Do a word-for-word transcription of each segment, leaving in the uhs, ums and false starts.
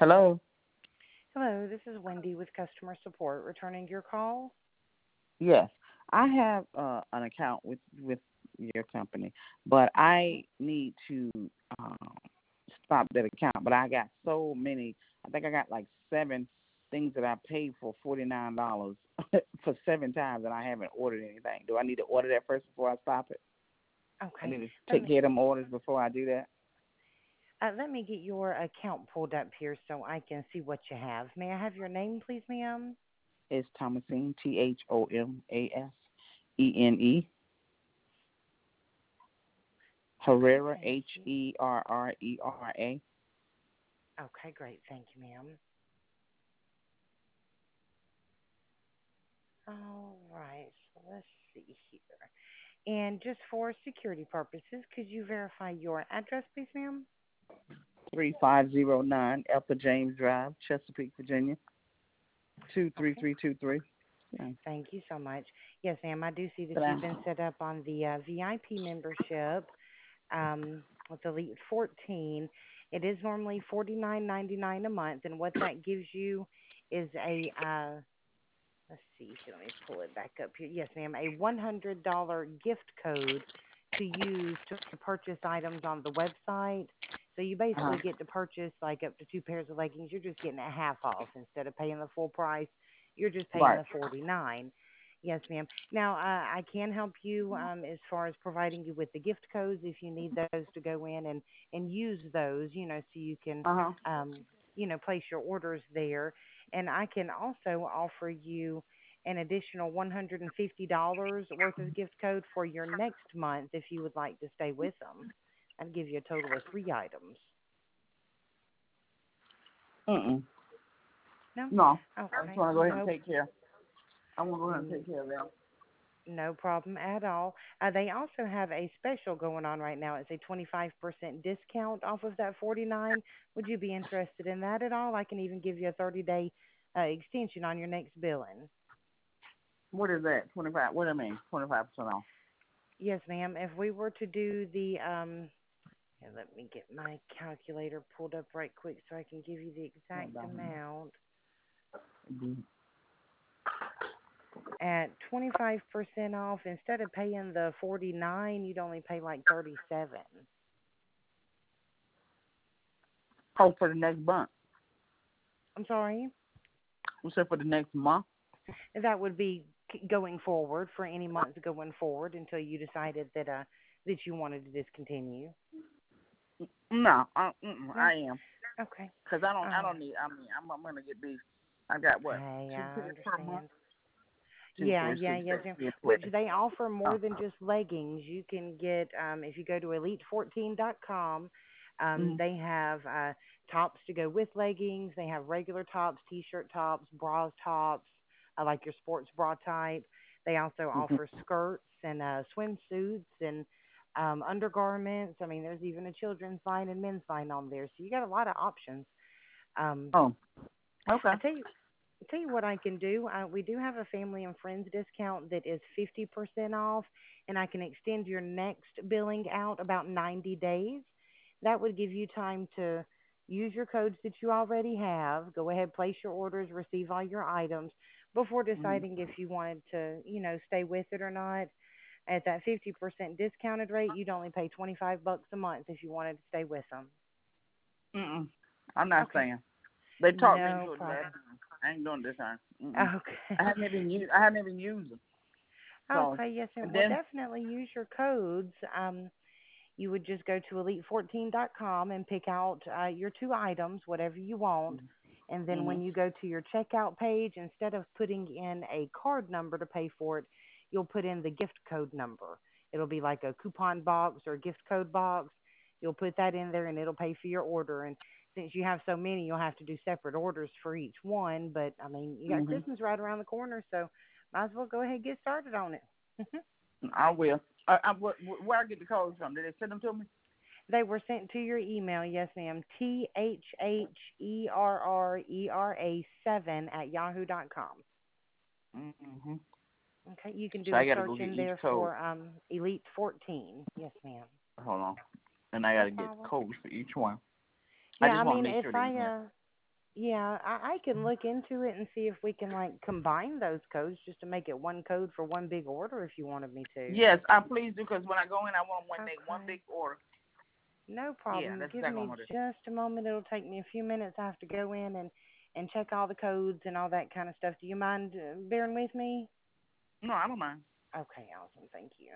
Hello? Hello, this is Wendy with customer support returning your call. Yes. I have uh, an account with, with your company, but I need to um, stop that account. But I got so many. I think I got like seven things that I paid for forty-nine dollars for seven times, and I haven't ordered anything. Do I need to order that first before I stop it? I Okay. need to Let take me care of them orders before I do that? uh, let me get your account pulled up here so I can see what you have. May I have your name, please, ma'am? It's Thomasine, T H O M A S E N E. Okay, Herrera, thank H you. E R R E R A. Okay, great. Thank you, ma'am. All right, so let's see here. And just for security purposes, could you verify your address, please, ma'am? three five zero nine Ethel James Drive, Chesapeake, Virginia, Okay, two three three two three. Yeah. thank you so much. Yes, ma'am, I do see that But I, you've been set up on the uh, V I P membership um, with Elite fourteen. It is normally forty-nine ninety-nine a month, and what that gives you is a uh, let's see here, let me pull it back up here. Yes, ma'am, a one hundred dollars gift code to use to purchase items on the website. So you uh-huh. basically get to purchase like up to two pairs of leggings. You're just getting a half off instead of paying the full price. You're just paying Right. the forty-nine. Yes, ma'am. Now, uh, I can help you um, as far as providing you with the gift codes if you need those to go in and, and use those, you know, so you can, Uh-huh. um, you know, place your orders there. And I can also offer you an additional one hundred fifty dollars worth of gift code for your next month if you would like to stay with them. I'd give you a total of three items. Mm-mm. No? No. I just Okay. want to go ahead and No, take care. I want to go ahead and n- take care of them. no problem at all. Uh, they also have a special going on right now. It's a twenty-five percent discount off of that forty-nine. Would you be interested in that at all? I can even give you a thirty-day uh, extension on your next billing. What is that? twenty-five? What do I mean? twenty-five percent off. Yes, ma'am. If we were to do the um, and let me get my calculator pulled up right quick so I can give you the exact amount. Mm-hmm. At twenty-five percent off, instead of paying the forty-nine, you'd only pay like thirty-seven. Oh, for the next month. I'm sorry? You said for the next month? That would be c- going forward for any months going forward until you decided that uh that you wanted to discontinue. No, I, mm-mm, No? I am. Okay. Because I don't, I Oh, don't need, I mean, I'm, I'm going to get these. I got what? hey, Two I pairs per month? understand. Two Yeah, pairs, yeah, six yes, pairs. ma'am. Yeah, Which twelve. they offer Oh. more than just leggings. You can get um, if you go to elite fourteen dot com, um, Mm-hmm. they have uh, tops to go with leggings. They have regular tops, t-shirt tops, bras tops, uh, like your sports bra type. They also Mm-hmm. offer skirts and uh, swimsuits and um, undergarments. I mean, there's even a children's line and men's line on there, so you got a lot of options. Um, Oh, okay. I tell you, tell you what I can do. Uh, we do have a family and friends discount that is fifty percent off, and I can extend your next billing out about ninety days. That would give you time to use your codes that you already have. Go ahead, place your orders, receive all your items before Mm-hmm. deciding if you wanted to, you know, stay with it or not. At that fifty percent discounted rate, you'd only pay twenty-five bucks a month if you wanted to stay with them. Mm-mm. I'm not Okay. staying. They talked me No into it last problem. time. I ain't doing it this time. Mm-mm. Okay. I haven't even used. I haven't even used them. So, Okay, yes, ma'am. and Well, then. definitely use your codes. Um, you would just go to elite fourteen dot com and pick out uh, your two items, whatever you want. And then Mm-hmm. when you go to your checkout page, instead of putting in a card number to pay for it, you'll put in the gift code number. It'll be like a coupon box or a gift code box. You'll put that in there and it'll pay for your order. And since you have so many, you'll have to do separate orders for each one. But, I mean, you got Mm-hmm. Christmas right around the corner, so might as well go ahead and get started on it. I will. I, I, where, where I get the codes from? Did they send them to me? They were sent to your email, yes, ma'am. T H H E R R E R A seven at yahoo dot com. Mm-hmm. Okay, you can So do a I got to search go get in each there code. for um Elite fourteen. Yes, ma'am. Hold on. And I got No to get problem. codes for each one. I Yeah, just I want to mean, make if sure they I in there. uh Yeah, I, I can look into it and see if we can like combine those codes just to make it one code for one big order if you wanted me to. Yes, I please do, because when I go in, I want one day, one Okay. big order. No Yeah, problem. that's Give exactly what me I'm gonna do. just a moment. It'll take me a few minutes. I have to go in and and check all the codes and all that kind of stuff. Do you mind uh, bearing with me? No, I don't mind. Okay, awesome. Thank you.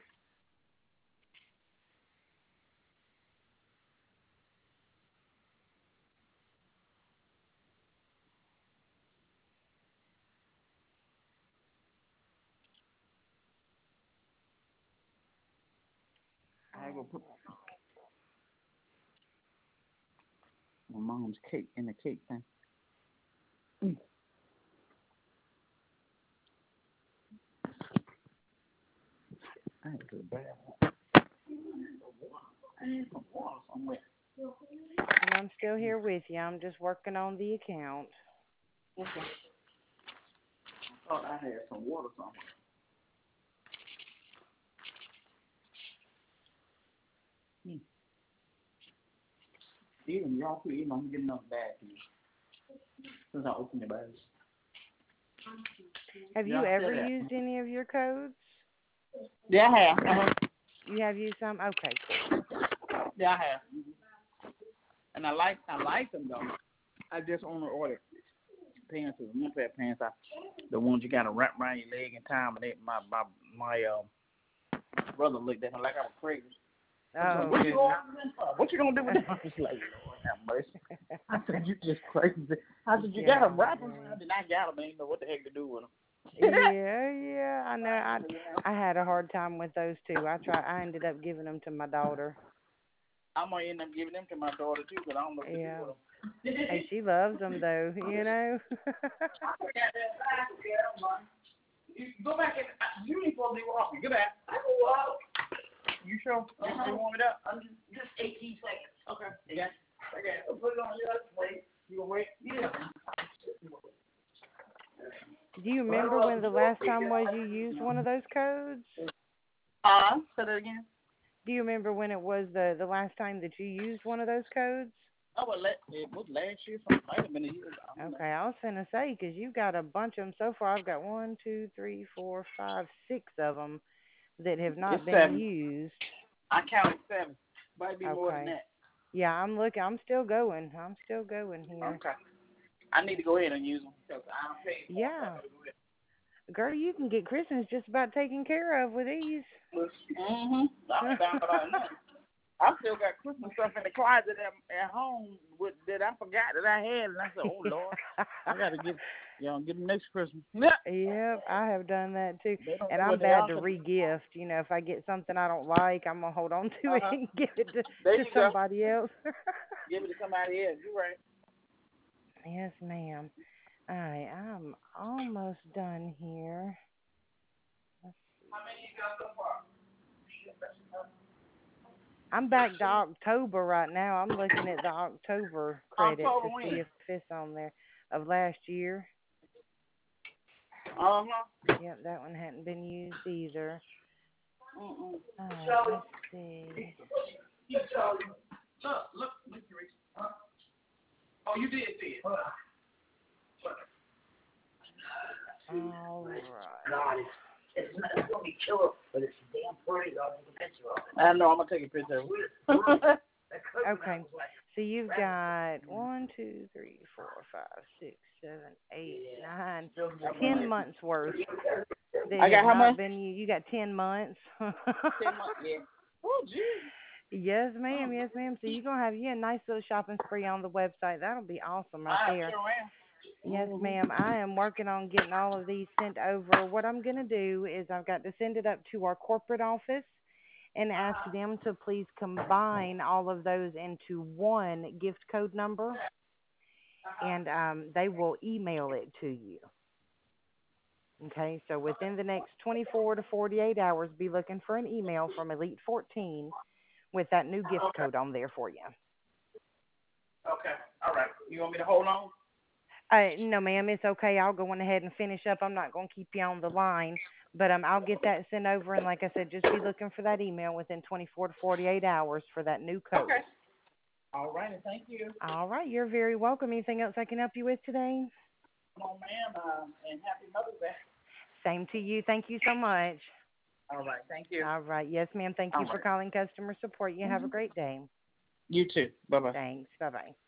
I go put my mom's cake in the cake thing. Mm. I had to go bad. I need some water somewhere. And I'm still here with you. I'm just working on the account. Okay. I thought I had some water somewhere. Hmm. Even y'all too, even I'm getting enough bag for you. Since I opened the bags. Have you Y'all said ever that. used any of your codes? Yeah, I have. Uh-huh. You have used some? Okay, cool. Yeah, I have. And I like I like them though. I just only ordered pants, one pair of pants. I, the ones you gotta wrap around your leg and tie 'em, and they, my my my um brother looked at me like I was crazy. Oh, What you goodness. gonna what you gonna do with that? I was like, Lord have mercy. I said, you just crazy. I said, you Yeah, gotta wrap them man. around, and I got them. I ain't know what the heck to do with them. Yeah, yeah. I know. I I had a hard time with those too. I try. I ended up giving them to my daughter. I'm gonna end up giving them to my daughter too, because I don't know what to do Yeah. with them. Hey, she loves them though. You know. I forgot that back. You go back and you ain't supposed to be walking. Get back. I can walk. You sure? Uh-huh. You warm it up? I'm just, just eighteen seconds. Okay. Yeah. Okay. I'll put it on your wait. You gonna wait? Yeah. Do you remember when the last time was you used one of those codes? Uh, say that again. Do you remember when it was the the last time that you used one of those codes? Oh, well, let, it was last year. Something might have been a year. I don't know. Okay, I was gonna say because you've got a bunch of them so far. I've got one, two, three, four, five, six of them that have It's not been seven. used. I counted seven. Might be more than Okay. that. Yeah, I'm looking. I'm still going. I'm still going here. Okay. I need to go ahead and use them because I don't pay for them. So I Yeah, gotta go ahead. girl, you can get Christmas just about taken care of with these. Mm-hmm. I'm down about nothing. I still got Christmas stuff in the closet at, at home with, that I forgot that I had, and I said, "Oh Lord, I got to get, you know, get them next Christmas." Yeah. Yep, I have done that too. They don't And know I'm what they bad are. to 'Cause, re-gift. You know, if I get something I don't like, I'm gonna hold on to it uh-huh. and give it to There to you go. somebody else. Give it to somebody else. You're right. Yes, ma'am. All right, I'm almost done here. Let's How see. many you got so far? I'm back to October right now. I'm looking at the October credit October to when? see if it's on there of last year. Uh-huh. Yep, that one hadn't been used either. Mm-mm. All right, Charlie. let's see. Yeah, Charlie. Look, look, look, Rick. Huh? Oh, you did see it. Huh? All right. God, it's, it's not it's gonna be killer, but it's damn pretty. I'll take a picture of it. I know. I'm gonna take a picture of it. Okay. So you've got one, two, three, four, five, six, seven, eight, nine, ten months worth that I have got how not much? been used. You got ten months. Ten months. Yeah. Oh, geez. Yes, Oh, ma'am. Yes, ma'am. So you're gonna have you a nice little shopping spree on the website. That'll be awesome right I there. sure am. Yes, Mm-hmm. ma'am. I am working on getting all of these sent over. What I'm gonna do is I've got to send it up to our corporate office and ask them to please combine all of those into one gift code number, and um, they will email it to you. Okay, so within the next twenty-four to forty-eight hours, be looking for an email from Elite fourteen with that new gift Okay. code on there for you. Okay. All right. You want me to hold on? Uh, no, ma'am, it's okay. I'll go on ahead and finish up. I'm not going to keep you on the line, but um, I'll get that sent over. And like I said, just be looking for that email within twenty-four to forty-eight hours for that new code. Okay. All right, and thank you. All right, you're very welcome. Anything else I can help you with today? No, ma'am, uh, and happy Mother's Day. Same to you. Thank you so much. All right, thank you. All right. Yes, ma'am. Thank All you for right. calling customer support. You have a Mm-hmm. great day. You too. Bye bye. Thanks. Bye bye.